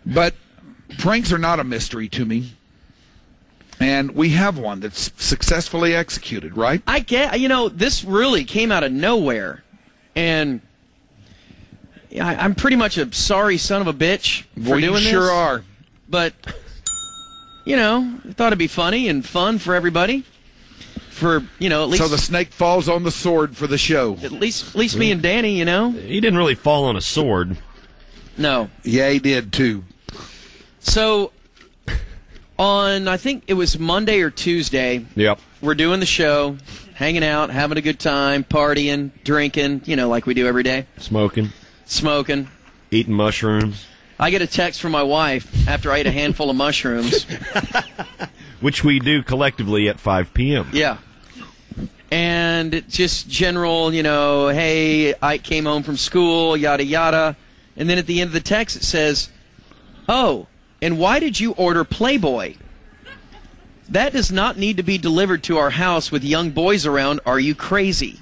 But pranks are not a mystery to me. And we have one that's successfully executed, right? This really came out of nowhere. And I'm pretty much a sorry son of a bitch for doing this. You sure are. But, I thought it'd be funny and fun for everybody. For, at least... So the snake falls on the sword for the show. At least me and Danny, He didn't really fall on a sword. No. Yeah, he did, too. So, on, I think it was Monday or Tuesday. Yep. We're doing the show, hanging out, having a good time, partying, drinking, like we do every day. Smoking. Eating mushrooms. I get a text from my wife after I ate a handful of mushrooms. Which we do collectively at 5 p.m. Yeah. And it's just general, hey, I came home from school, yada, yada. And then at the end of the text it says, oh, and why did you order Playboy? That does not need to be delivered to our house with young boys around. Are you crazy?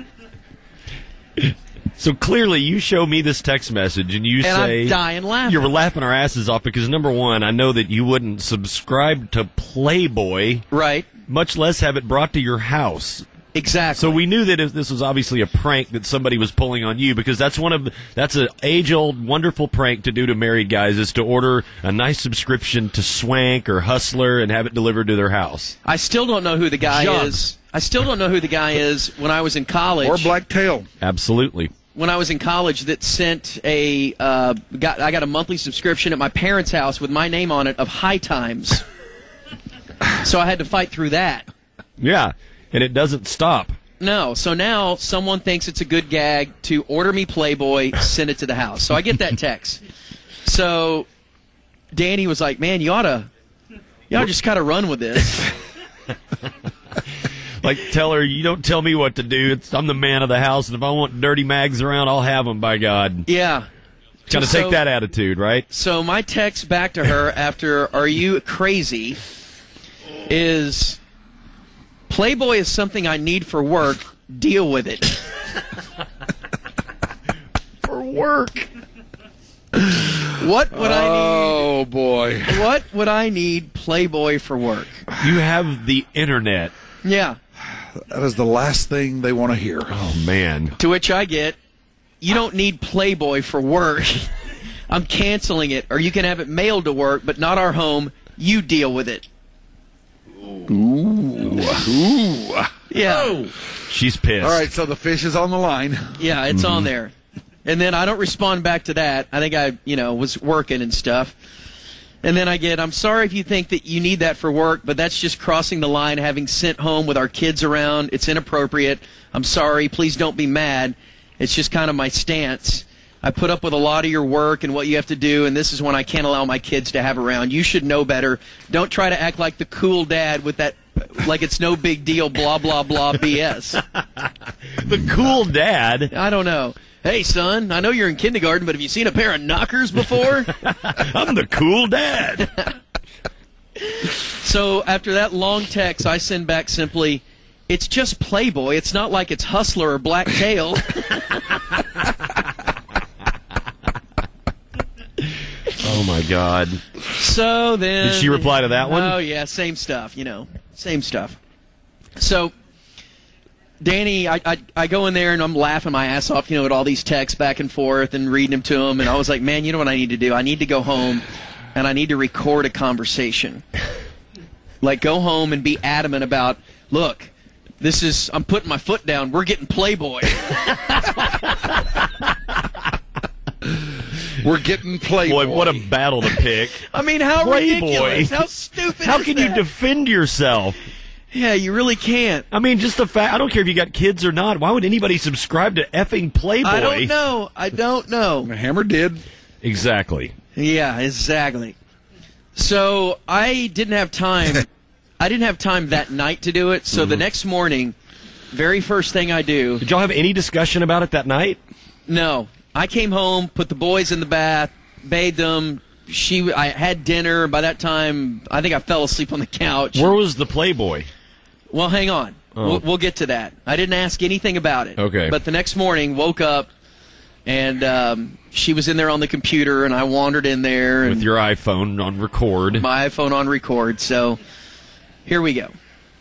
So clearly you show me this text message and you say... I'm dying laughing. You were laughing our asses off because, number one, I know that you wouldn't subscribe to Playboy. Right. Much less have it brought to your house. Exactly. So we knew that if this was obviously a prank that somebody was pulling on you, because that's an age-old wonderful prank to do to married guys, is to order a nice subscription to Swank or Hustler and have it delivered to their house. I still don't know who the guy is. I still don't know who the guy is when I was in college. Or Blacktail. Absolutely. When I was in college, that sent I got a monthly subscription at my parents' house with my name on it of High Times. So I had to fight through that. Yeah. And it doesn't stop. No. So now someone thinks it's a good gag to order me Playboy, send it to the house. So I get that text. So Danny was like, man, you ought to just kind of run with this. Like, tell her, you don't tell me what to do. I'm the man of the house, and if I want dirty mags around, I'll have them, by God. Yeah. Kind of take that attitude, right? So my text back to her after, are you crazy, is... Playboy is something I need for work. Deal with it. For work. What would I need? Oh, boy. What would I need Playboy for work? You have the internet. Yeah. That is the last thing they want to hear. Oh, man. To which I get, you don't need Playboy for work. I'm canceling it. Or you can have it mailed to work, but not our home. You deal with it. Ooh. Yeah. Oh. She's pissed. All right, so the fish is on the line. Yeah, it's on there. And then I don't respond back to that. I think I, was working and stuff. And then I get, I'm sorry if you think that you need that for work, but that's just crossing the line, having sent home with our kids around. It's inappropriate. I'm sorry. Please don't be mad. It's just kind of my stance. I put up with a lot of your work and what you have to do, and this is when I can't allow my kids to have around. You should know better. Don't try to act like the cool dad with that, like it's no big deal, blah, blah, blah, BS. The cool dad? I don't know. Hey, son, I know you're in kindergarten, but have you seen a pair of knockers before? I'm the cool dad. So after that long text, I send back simply, it's just Playboy. It's not like it's Hustler or Blacktail. Oh, my God. So then... Did she reply to that one? Oh, yeah, same stuff, Same stuff. So, Danny, I go in there and I'm laughing my ass off, at all these texts back and forth and reading them to him. And I was like, man, you know what I need to do? I need to go home and I need to record a conversation. Like, go home and be adamant about, look, I'm putting my foot down. We're getting Playboy. We're getting Playboy. Boy, what a battle to pick. I mean, how Playboy. Ridiculous. How stupid How is can that? you defend yourself? Yeah, you really can't. I mean, just the fact, I don't care if you got kids or not. Why would anybody subscribe to effing Playboy? I don't know. Hammer did. Exactly. Yeah, exactly. So I didn't have time. I didn't have time that night to do it. So the next morning, very first thing I do. Did y'all have any discussion about it that night? No. I came home, put the boys in the bath, bathed them. I had dinner. By that time, I think I fell asleep on the couch. Where was the Playboy? Well, hang on. Oh. We'll get to that. I didn't ask anything about it. Okay. But the next morning, woke up, And she was in there on the computer, and I wandered in there. With and your iPhone on record. my iPhone on record. So here we go.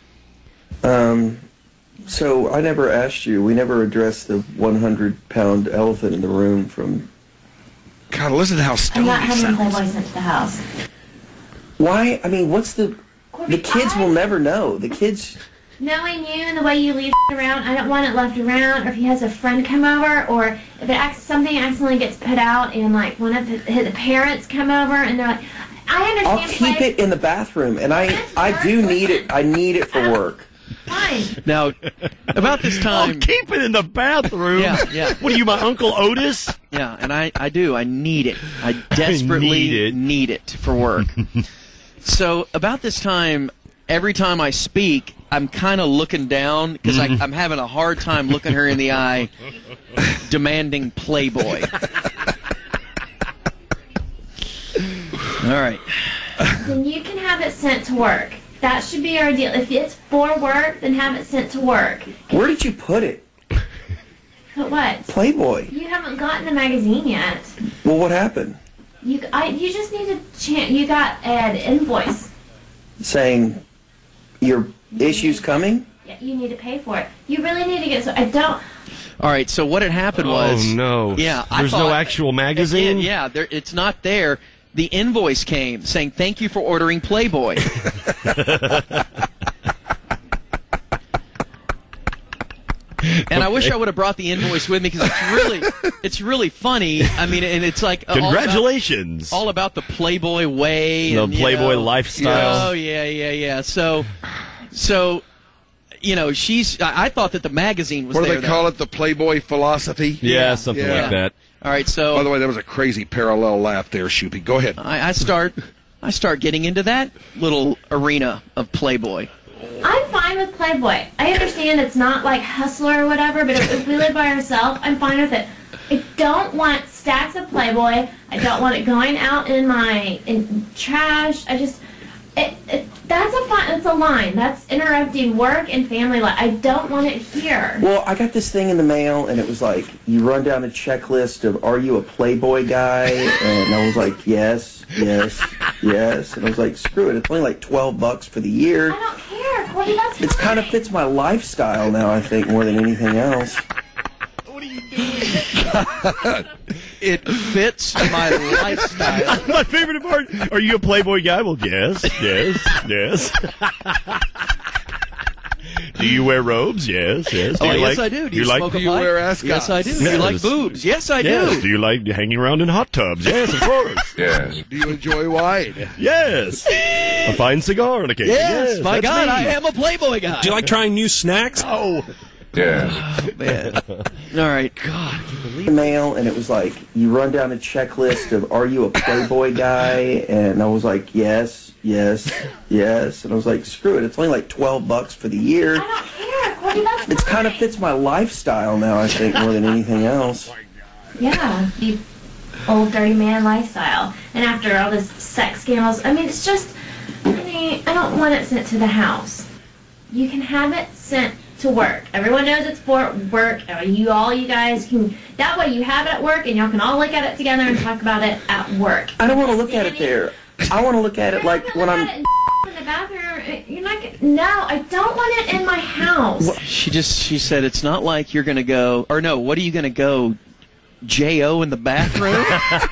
So I never asked you, we never addressed the 100-pound elephant in the room from... God, listen to how I'm stoned not he having sounds. Playboy sent to the house. Why? I mean, what's the... Corby, The kids will never know. The kids... Knowing you and the way you leave around, I don't want it left around, or if he has a friend come over, or if something accidentally gets put out and, like, one of the parents come over and they're like, I understand... I'll keep it in the bathroom, and I do need it. I need it for work. Fine. Now, about this time... Keep it in the bathroom. Yeah. What are you, my Uncle Otis? Yeah, and I do. I need it. I desperately need it for work. So about this time, every time I speak, I'm kind of looking down because I'm having a hard time looking her in the eye, demanding Playboy. All right. Then you can have it sent to work. That should be our deal. If it's for work, then have it sent to work. Where did you put it? But what? Playboy. You haven't gotten the magazine yet. Well, what happened? You just need to you got an invoice. Saying your issue's coming? Yeah, you need to pay for it. You really need to get. So I don't. All right. So what had happened was... Oh, no. Yeah. There's no actual magazine? Yeah. It's not there. The invoice came saying, "Thank you for ordering Playboy." And I wish I would have brought the invoice with me because it's really funny. I mean, and it's like Congratulations. all about the Playboy way, The and, Playboy lifestyle. Oh yeah. So, I thought that the magazine was What do there. they call it? The Playboy philosophy? Yeah, something Yeah. like that. All right, so By the way, that was a crazy parallel laugh there, Shoopy. Go ahead. I start getting into that little arena of Playboy. I'm fine with Playboy. I understand it's not like Hustler or whatever, but if we live by ourselves, I'm fine with it. I don't want stacks of Playboy. I don't want it going out in trash. That's a line. That's interrupting work and family life. I don't want it here. Well, I got this thing in the mail, and it was like, you run down a checklist of, are you a Playboy guy? And I was like, yes. And I was like, screw it. It's only like $12 for the year. I don't care, Cordy. That's It kind of fits my lifestyle now, I think, more than anything else. It fits my lifestyle. My favorite part. Are you a Playboy guy? Well, yes. Do you wear robes? Yes. Do Oh, you yes, like, I do. Do you like smoke a Do you pipe? wear ascots? Yes, I do. Do you Yes. like boobs? Yes, I Yes. do. Do you like hanging around in hot tubs? Yes, of course. Do you enjoy wine? Yes. A fine cigar on occasion. Yes, my that's God, me. I am a Playboy guy. Do you like trying new snacks? Oh. Oh, man. All right. God. The mail, and it was like, you run down a checklist of, are you a Playboy guy? And I was like, yes. And I was like, screw it. It's only like $12 for the year. I don't care, Cordy. That's It kind of fits my lifestyle now, I think, more than anything else. Yeah, the old dirty man lifestyle. And after all this sex scandals, I mean, it's just, I don't want it sent to the house. You can have it sent to work. Everyone knows it's for work. You guys can, that way you have it at work and y'all can all look at it together and talk about it at work. I don't want to look at it there. I want to look at it You're like not when gonna I'm... look at it in the bathroom. You're not no, I don't want it in my house. She said it's not like you're going to go, or no, what are you going to go, J.O. in the bathroom?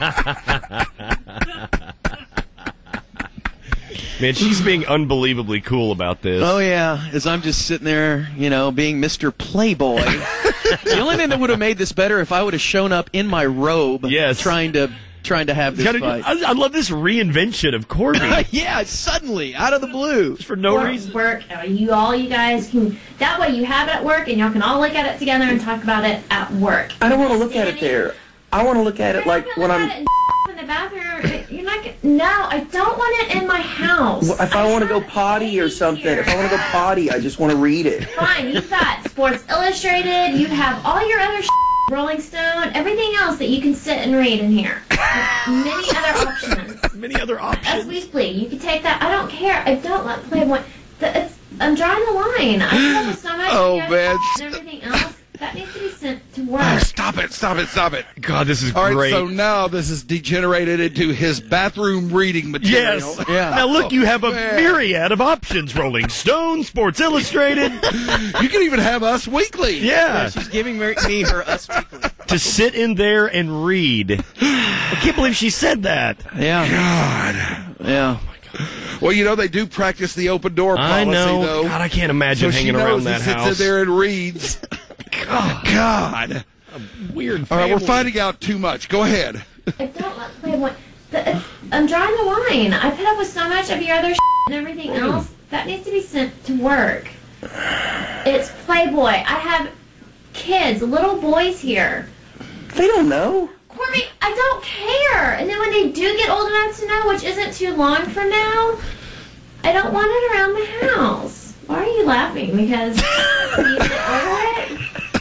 Man, she's being unbelievably cool about this. Oh, yeah, as I'm just sitting there, being Mr. Playboy. The only thing that would have made this better if I would have shown up in my robe Yes. trying to have this fight. I love this reinvention of Corby. Yeah, suddenly, out of the blue. For no For reason. work. You guys can, that way you have it at work and y'all can all look at it together and talk about it at work. I don't want to look at it there. I want to look at it like when I'm... in the bathroom. You're not gonna, no, I don't want it in my house. If I want to go potty or something, if I want to go potty, I just want to read it. Fine, you've got Sports Illustrated, you have all your other Rolling Stone, everything else that you can sit and read in here. Many other options. Many other As options. we speak, you can take that. I don't care. I don't let Playboy. I'm drawing the line. I feel the stomach. Oh, you guys man. And everything else. that needs to be sent to Oh, work. stop it. God, this is All right, great. so now this is degenerated into his bathroom reading material. Yes. Yeah. Now look, you have a man. myriad of options: Rolling Stone, Sports Illustrated. You can even have Us Weekly. Yeah, She's giving me her Us Weekly. to sit in there and read. I can't believe she said that. Yeah. God. Yeah. Well, you know, they do practice the open door policy, I know. though. God, I can't imagine so she hanging knows around he that sits house. in there and reads. God. Weird. All right, we're family. finding out too much. Go ahead. I don't let Playboy. I'm drawing the line. I put up with so much of your other and everything else. That needs to be sent to work. It's Playboy. I have kids, little boys here. They don't know. Corby, I don't care. And then when they do get old enough to know, which isn't too long from now, I don't want it around the house. Why are you laughing? Because you didn't order it?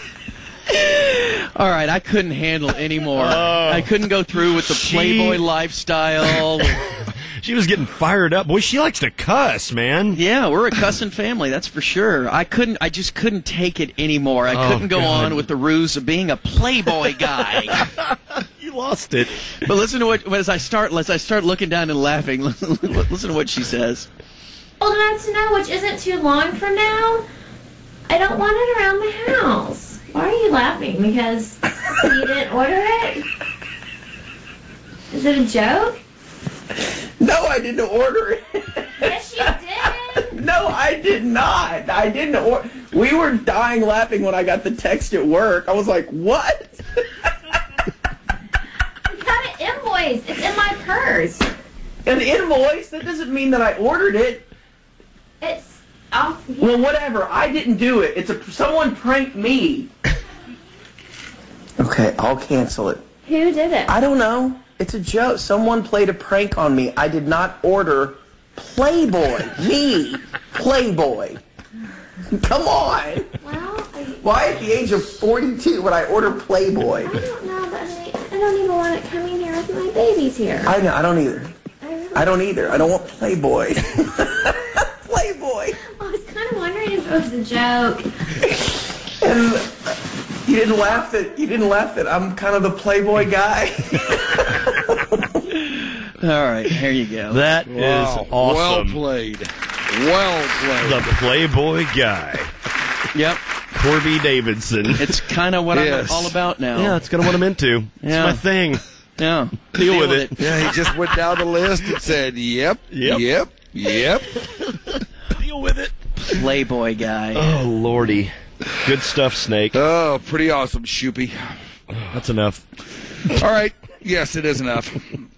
All right, I couldn't handle anymore. I couldn't go through with the Playboy lifestyle. She was getting fired up. Boy, she likes to cuss, man. Yeah, we're a cussing family, that's for sure. I just couldn't take it anymore. I couldn't go God. on with the ruse of being a Playboy guy. You lost it. But listen to what as I start looking down and laughing. Listen to what she says. Old enough to know, which isn't too long from now, I don't want it around the house. Why are you laughing? Because you didn't order it? Is it a joke? No, I didn't order it. Yes, you did. No, I did not. I didn't order. We were dying laughing when I got the text at work. I was like, what? I got an invoice. It's in my purse. An invoice? That doesn't mean that I ordered it. It's off. Well, whatever. I didn't do it. Someone pranked me. Okay, I'll cancel it. Who did it? I don't know. It's a joke. Someone played a prank on me. I did not order Playboy. Me. Playboy. Come on. Well, Why at the age of 42 would I order Playboy? I don't know, but I don't even want it coming here with my babies here. I know. I don't either. really I don't either. I don't want Playboy. Playboy. I was kind of wondering if it was a joke. And you didn't laugh that I'm kind of the Playboy guy. All right, here you go. That is Wow. Well awesome. played. Well played. The Playboy guy, Yep, Corby Davidson. it's kind of what Yes. I'm all about now. Yeah, it's kind of what I'm into. Yeah. It's my thing. Yeah. Deal with it. Yeah, he just went down the list and said, yep. Deal with it. Playboy guy. Oh, Lordy. Good stuff, Snake. Oh, pretty awesome, Shoopy. That's enough. All right. Yes, it is enough.